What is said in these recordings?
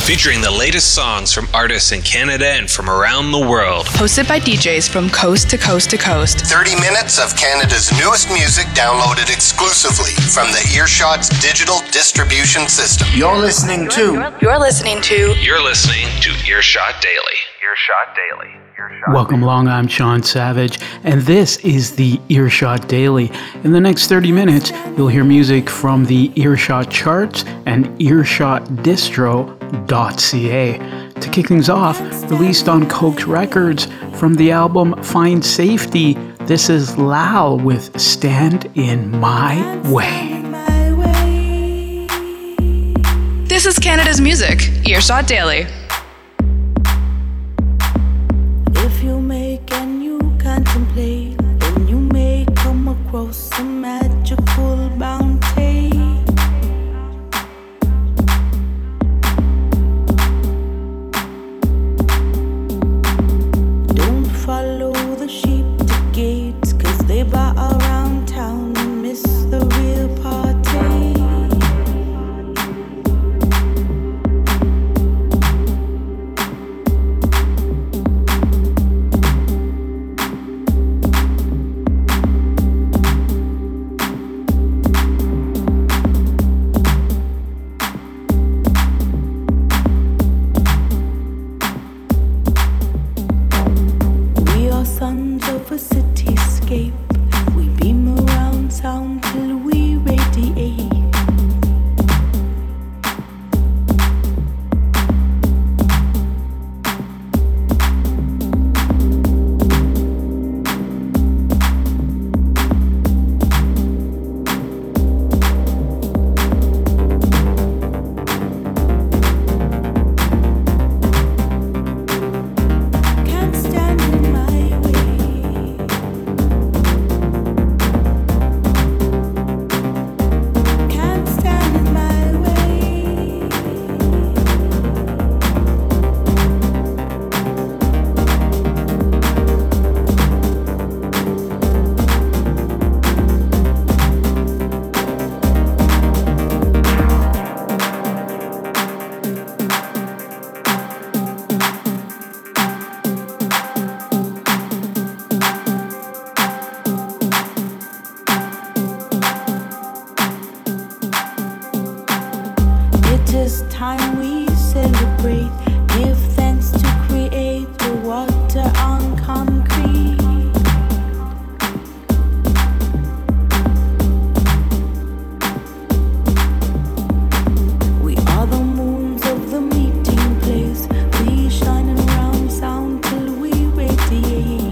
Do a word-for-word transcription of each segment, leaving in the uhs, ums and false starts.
featuring the latest songs from artists in Canada and from around the world. Hosted by D Js from coast to coast to coast. thirty minutes of Canada's newest music downloaded exclusively from the Earshot's digital distribution system. You're listening to... You're listening to... You're listening to Earshot Daily. Earshot Daily. Earshot Welcome Daily. along, I'm Sean Savage, and this is the Earshot Daily. In the next thirty minutes, you'll hear music from the Earshot charts and earshot distro dot c a. To kick things off, released on Cokes Records from the album Find Safety, this is Lal with Stand in My Way. This is Canada's music, Earshot Daily. If you make and you contemplate, then you may come across a magical bounty. Don't follow the sheep to gates, cause they bar around town and miss the real party. Sons of a cityscape, we beam around sound till we radiate. Can't stand in my way. Can't stand in my way. It is time we celebrate. Give thanks to create the water on concrete. We are the moons of the meeting place. We shining round sound till we radiate.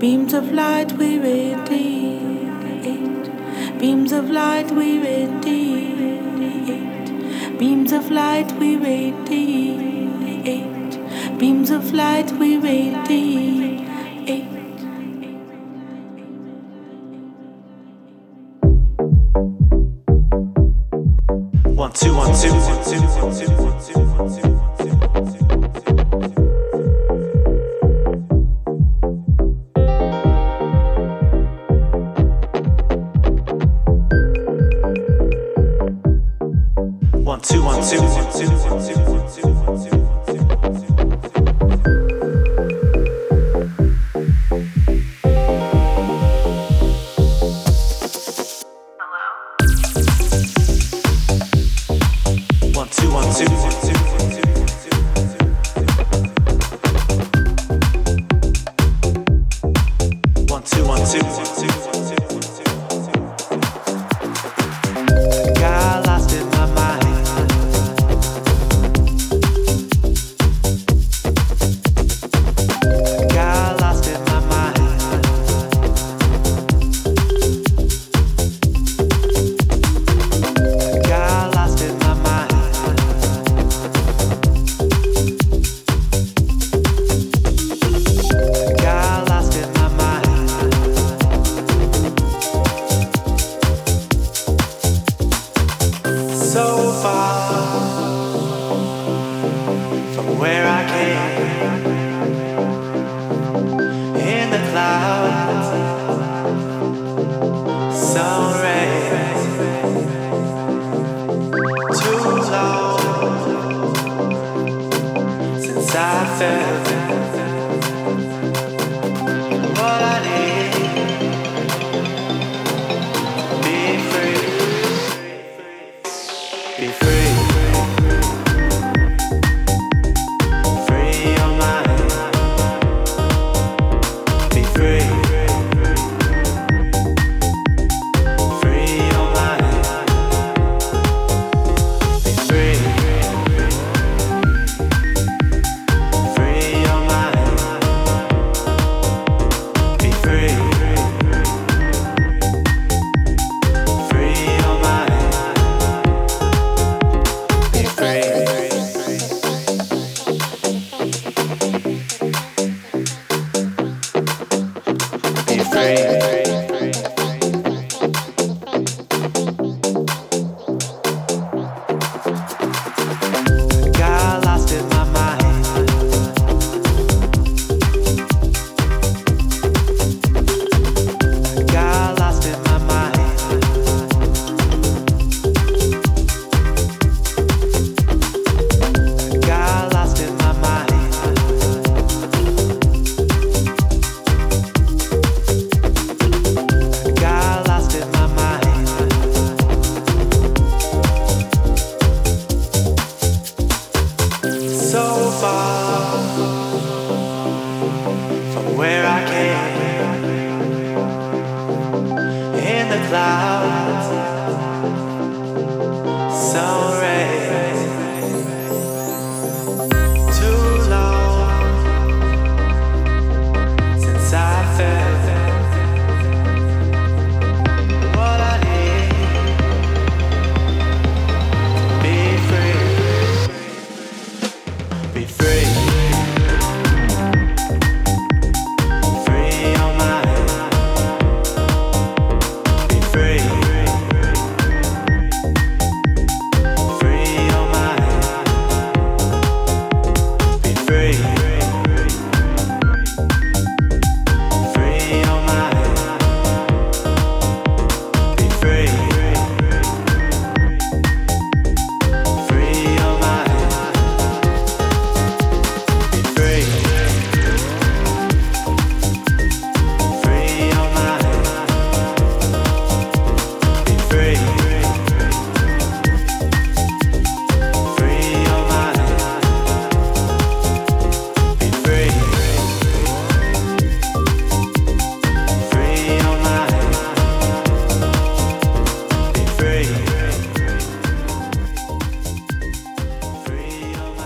Beams of light we radiate. Beams of light we radiate. Beams of light we radiate. Beams of light we radiate. One, two, one, two, one, two, one, two, one, two, one, two. One, two, one, two, one, two, one, two, one, two, one, two.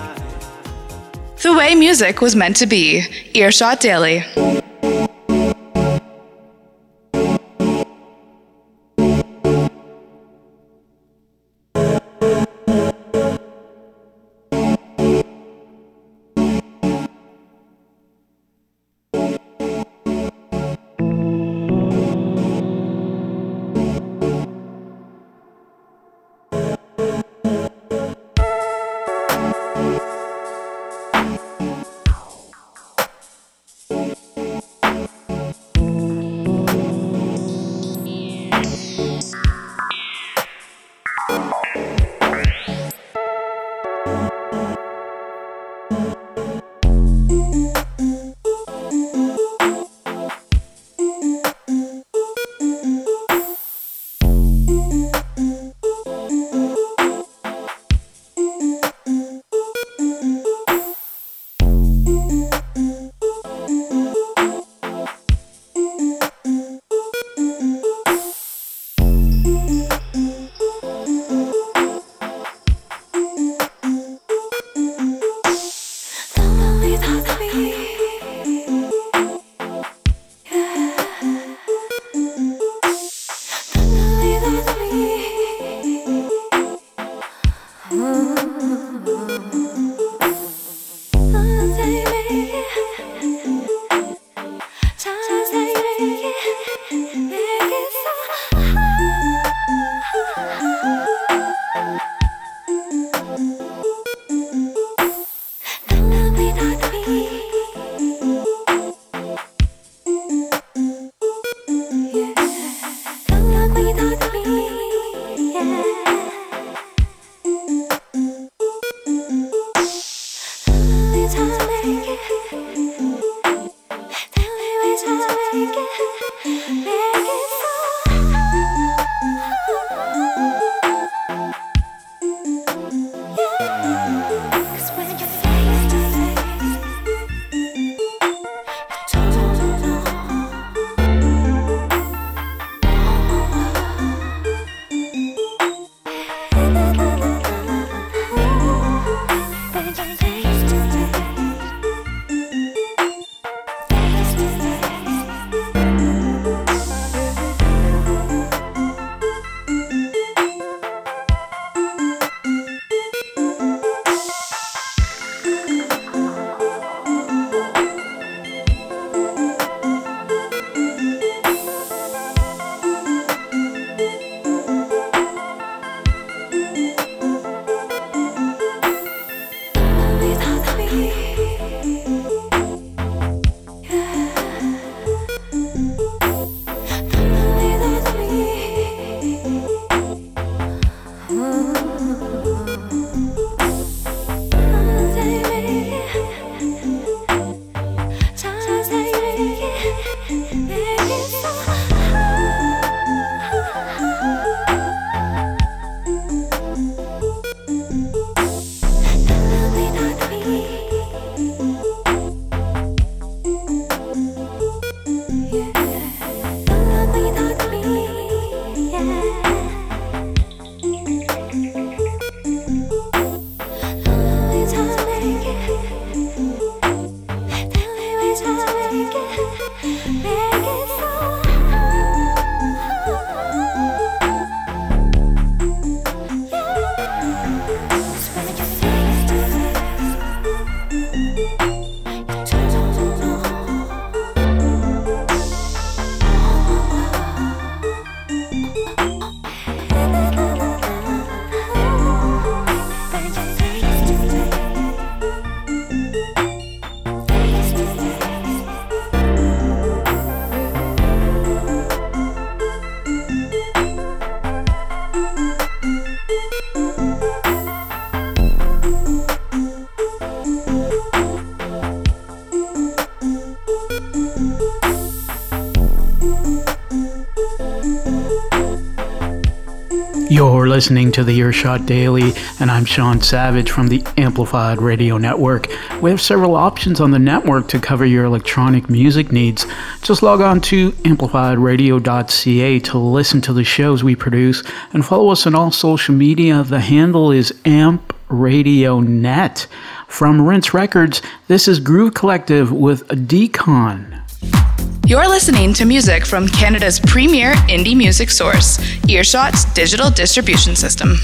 The way music was meant to be. Earshot Daily. You're listening to the Earshot Daily, and I'm Sean Savage from the Amplified Radio Network. We have several options on the network to cover your electronic music needs. Just log on to amplified radio dot c a to listen to the shows we produce, and follow us on all social media. The handle is Amp Radio Net. From Rinse Records, this is Groove Collective with Decon. You're listening to music from Canada's premier indie music source, Earshot's digital distribution system.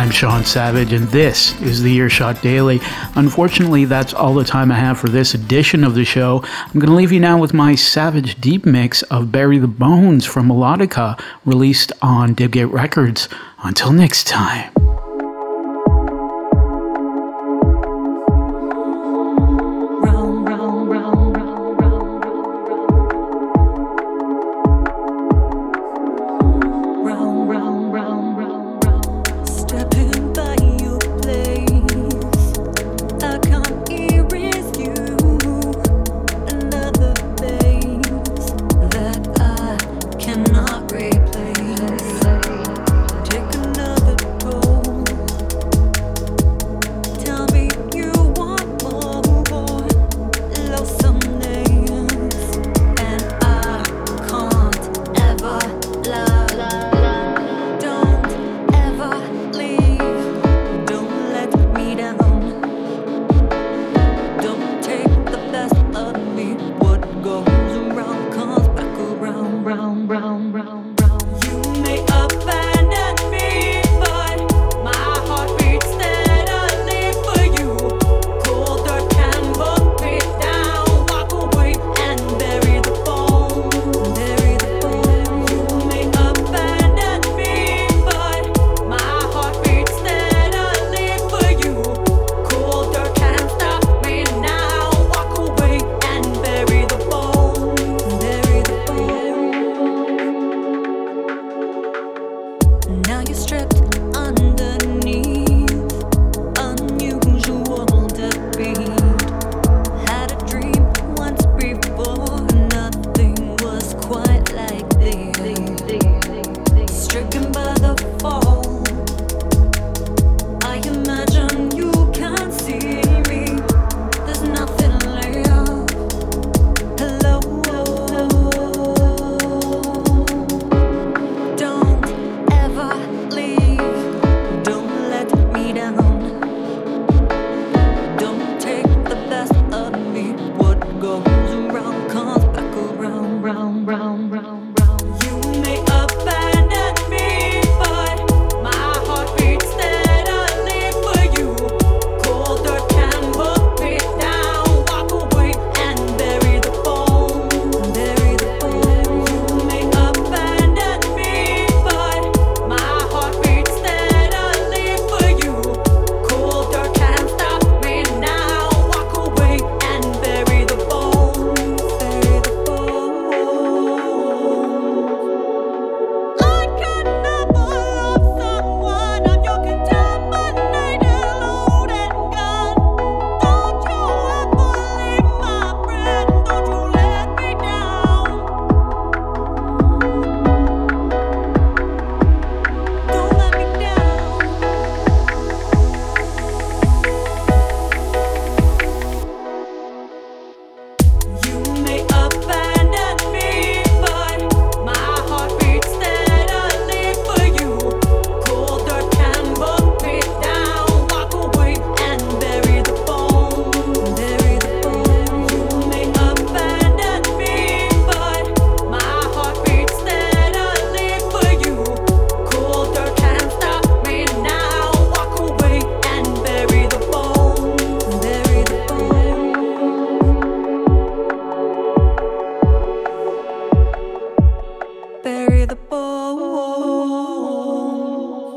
I'm Sean Savage, and this is the Earshot Daily. Unfortunately, that's all the time I have for this edition of the show. I'm going to leave you now with my Savage Deep mix of Bury the Bones from Melodica, released on Dibgate Records. Until next time.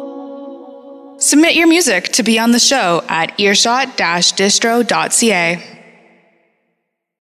Submit your music to be on the show at earshot dash distro dot c a.